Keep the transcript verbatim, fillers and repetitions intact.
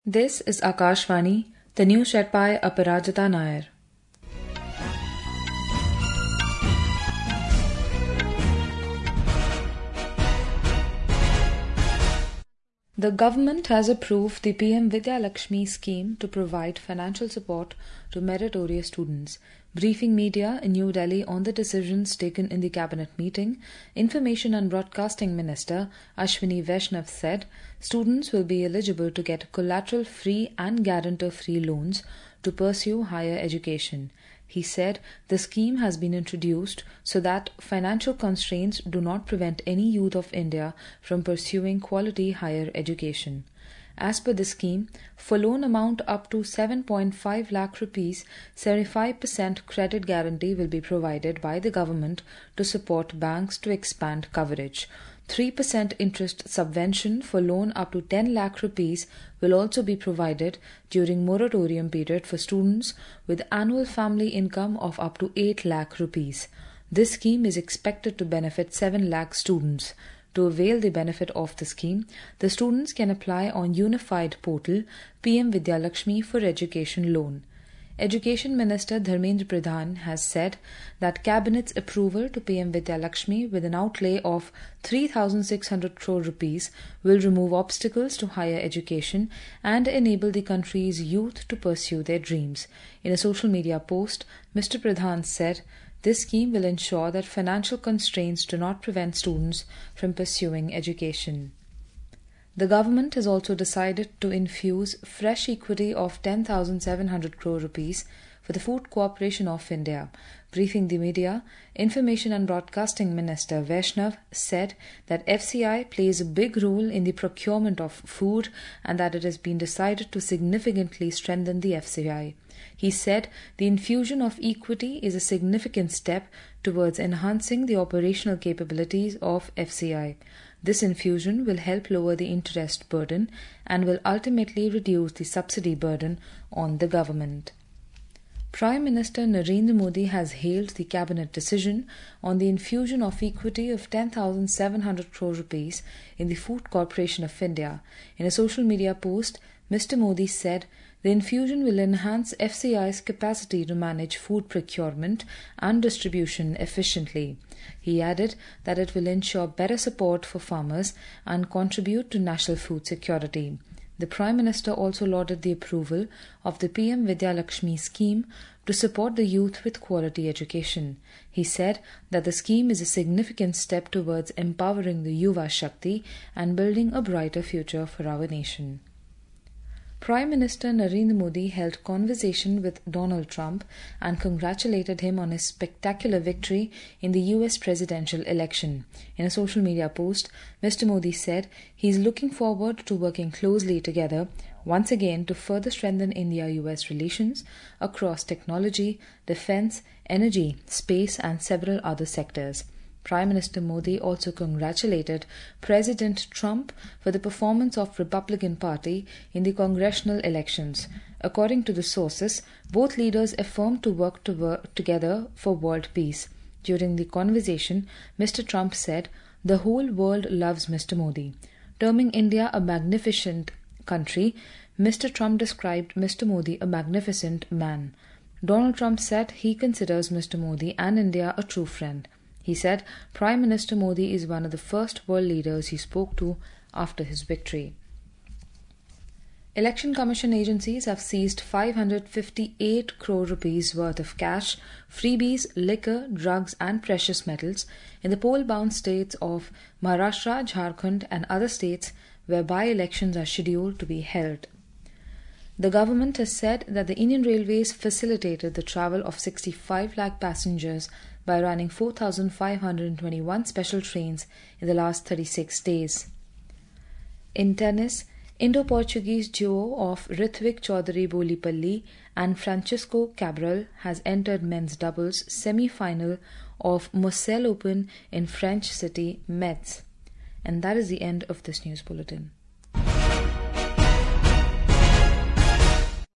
This is Akashvani, the news read by Aparajita Nair. The government has approved the P M Vidya Lakshmi scheme to provide financial support to meritorious students. Briefing media in New Delhi on the decisions taken in the cabinet meeting, Information and Broadcasting Minister Ashwini Vaishnav said students will be eligible to get collateral-free and guarantor-free loans to pursue higher education. He said the scheme has been introduced so that financial constraints do not prevent any youth of India from pursuing quality higher education. As per the scheme, for loan amount up to seven point five lakh rupees, seventy-five percent credit guarantee will be provided by the government to support banks to expand coverage. three percent interest subvention for loan up to ten lakh rupees will also be provided during moratorium period for students with annual family income of up to eight lakh rupees. This scheme is expected to benefit seven lakh students. To avail the benefit of the scheme, the students can apply on unified portal P M Vidya Lakshmi for education loan. Education Minister Dharmendra Pradhan has said that Cabinet's approval to P M Vidya Lakshmi with an outlay of three thousand six hundred crore rupees will remove obstacles to higher education and enable the country's youth to pursue their dreams. In a social media post, Mister Pradhan said, this scheme will ensure that financial constraints do not prevent students from pursuing education. The government has also decided to infuse fresh equity of ten thousand seven hundred crore rupees for the Food Corporation of India. Briefing the media, Information and Broadcasting Minister Vaishnav said that F C I plays a big role in the procurement of food and that it has been decided to significantly strengthen the F C I. He said the infusion of equity is a significant step towards enhancing the operational capabilities of F C I. This infusion will help lower the interest burden and will ultimately reduce the subsidy burden on the government. Prime Minister Narendra Modi has hailed the cabinet decision on the infusion of equity of ten thousand seven hundred crore rupees in the Food Corporation of India. In a social media post, Mister Modi said the infusion will enhance F C I's capacity to manage food procurement and distribution efficiently. He added that it will ensure better support for farmers and contribute to national food security. The Prime Minister also lauded the approval of the P M Vidya Lakshmi scheme to support the youth with quality education. He said that the scheme is a significant step towards empowering the Yuva Shakti and building a brighter future for our nation. Prime Minister Narendra Modi held conversation with Donald Trump and congratulated him on his spectacular victory in the U S presidential election. In a social media post, Mister Modi said he is looking forward to working closely together once again to further strengthen India-U S relations across technology, defense, energy, space and several other sectors. Prime Minister Modi also congratulated President Trump for the performance of Republican Party in the congressional elections. According to the sources, both leaders affirmed to work to work together for world peace. During the conversation, Mister Trump said, "The whole world loves Mister Modi." Terming India a magnificent country, Mister Trump described Mister Modi a magnificent man. Donald Trump said he considers Mister Modi and India a true friend. He said Prime Minister Modi is one of the first world leaders he spoke to after his victory. Election Commission agencies have seized five hundred fifty-eight crore rupees worth of cash, freebies, liquor, drugs and precious metals in the poll-bound states of Maharashtra, Jharkhand and other states where by-elections are scheduled to be held. The government has said that the Indian Railways facilitated the travel of sixty-five lakh passengers by running four thousand five hundred twenty-one special trains in the last thirty-six days. In tennis, Indo-Portuguese duo of Ritwik Chaudhary Bolipalli and Francisco Cabral has entered men's doubles semi-final of Moselle Open in French city Metz. And that is the end of this news bulletin.